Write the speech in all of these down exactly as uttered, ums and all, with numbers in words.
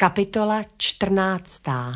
Kapitola čtrnáctá.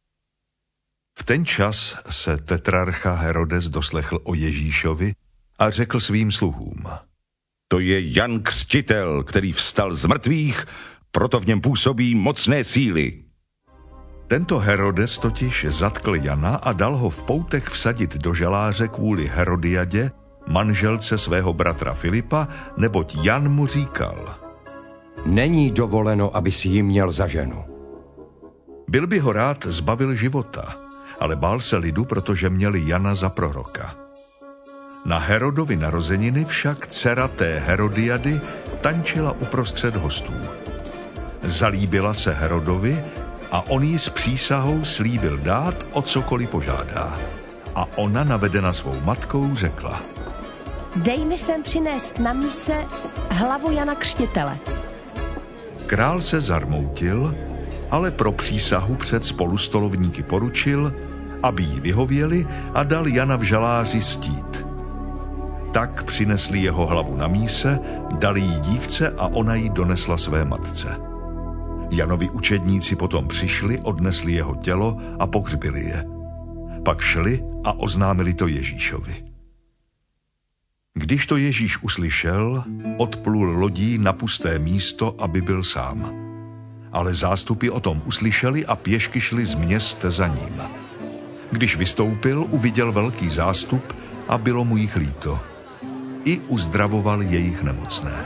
V ten čas se tetrarcha Herodes doslechl o Ježíšovi a řekl svým sluhům: To je Jan Křtitel, který vstal z mrtvých, proto v něm působí mocné síly. Tento Herodes totiž zatkl Jana a dal ho v poutech vsadit do žaláře kvůli Herodiadě, manželce svého bratra Filipa, neboť Jan mu říkal: Není dovoleno, aby si ji měl za ženu. Byl by ho rád zbavil života, ale bál se lidu, protože měli Jana za proroka. Na Herodovi narozeniny však dcera té Herodiady tančila uprostřed hostů. Zalíbila se Herodovi a on jí s přísahou slíbil dát, o cokoliv požádá. A ona, navedena svou matkou, řekla: Dej mi sem přinést na míse hlavu Jana Křtitele. Král se zarmoutil, ale pro přísahu před spolustolovníky poručil, aby jí vyhověli, a dal Jana v žaláři stít. Tak přinesli jeho hlavu na míse, dali jí dívce a ona ji donesla své matce. Janovi učedníci potom přišli, odnesli jeho tělo a pohřbili je. Pak šli a oznámili to Ježíšovi. Když to Ježíš uslyšel, odplul lodí na pusté místo, aby byl sám. Ale zástupy o tom uslyšeli a pěšky šli z měst za ním. Když vystoupil, uviděl velký zástup a bylo mu jich líto. I uzdravoval jejich nemocné.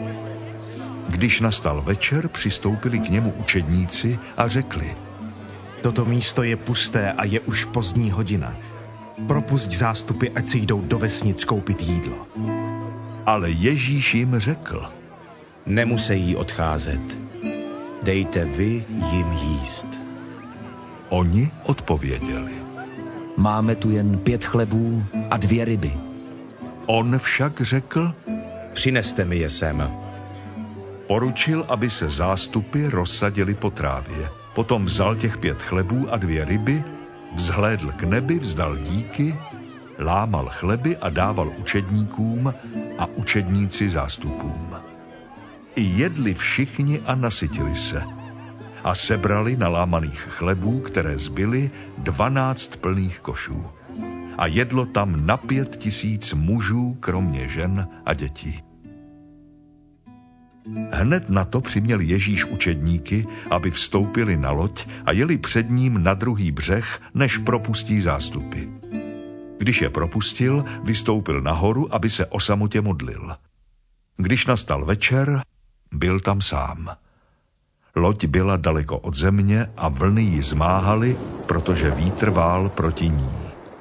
Když nastal večer, přistoupili k němu učedníci a řekli: Toto místo je pusté a je už pozdní hodina. Propusť zástupy, ať si jdou do vesnic koupit jídlo. Ale Ježíš jim řekl: Nemusejí odcházet. Dejte vy jim jíst. Oni odpověděli: Máme tu jen pět chlebů a dvě ryby. On však řekl: Přineste mi je sem. Poručil, aby se zástupy rozsadili po trávě. Potom vzal těch pět chlebů a dvě ryby, vzhlédl k nebi, vzdal díky, lámal chleby a dával učedníkům a učedníci zástupům. I jedli všichni a nasytili se. A sebrali na lámaných chlebů, které zbyly, dvanáct plných košů. A jedlo tam na pět tisíc mužů, kromě žen a dětí. Hned na to přiměl Ježíš učedníky, aby vstoupili na loď a jeli před ním na druhý břeh, než propustí zástupy. Když je propustil, vystoupil nahoru, aby se o samotě modlil. Když nastal večer, byl tam sám. Loď byla daleko od země a vlny ji zmáhaly, protože vítr vál proti ní.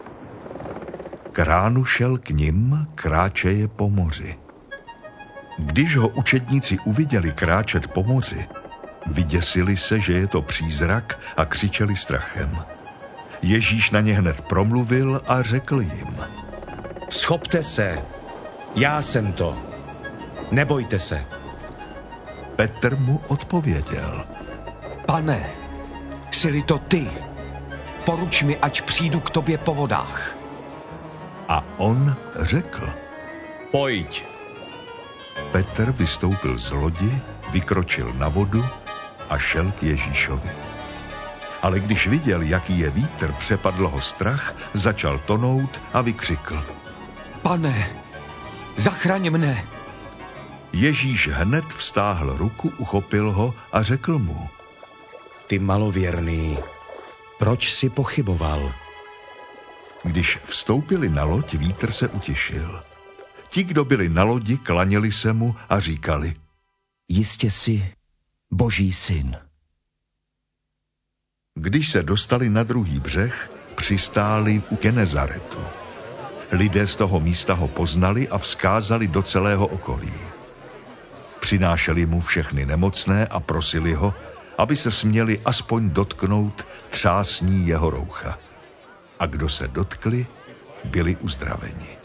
K ránu šel k nim, kráčeje po moři. Když ho učedníci uviděli kráčet po moři, vyděsili se, že je to přízrak, a křičeli strachem. Ježíš na ně hned promluvil a řekl jim: Schopte se, já jsem to. Nebojte se. Petr mu odpověděl: Pane, jsi-li to ty, poruč mi, ať přijdu k tobě po vodách. A on řekl: Pojď. Petr vystoupil z lodi, vykročil na vodu a šel k Ježíšovi. Ale když viděl, jaký je vítr, přepadl ho strach, začal tonout a vykřikl: Pane, zachraň mne. Ježíš hned vztáhl ruku, uchopil ho a řekl mu: Ty malověrný, proč jsi pochyboval? Když vstoupili na loď, vítr se utišil. Ti, kdo byli na lodi, klaněli se mu a říkali: Jistě jsi Boží syn. Když se dostali na druhý břeh, přistáli u Genezaretu. Lidé z toho místa ho poznali a vzkázali do celého okolí. Přinášeli mu všechny nemocné a prosili ho, aby se směli aspoň dotknout třásní jeho roucha. A kdo se dotkli, byli uzdraveni.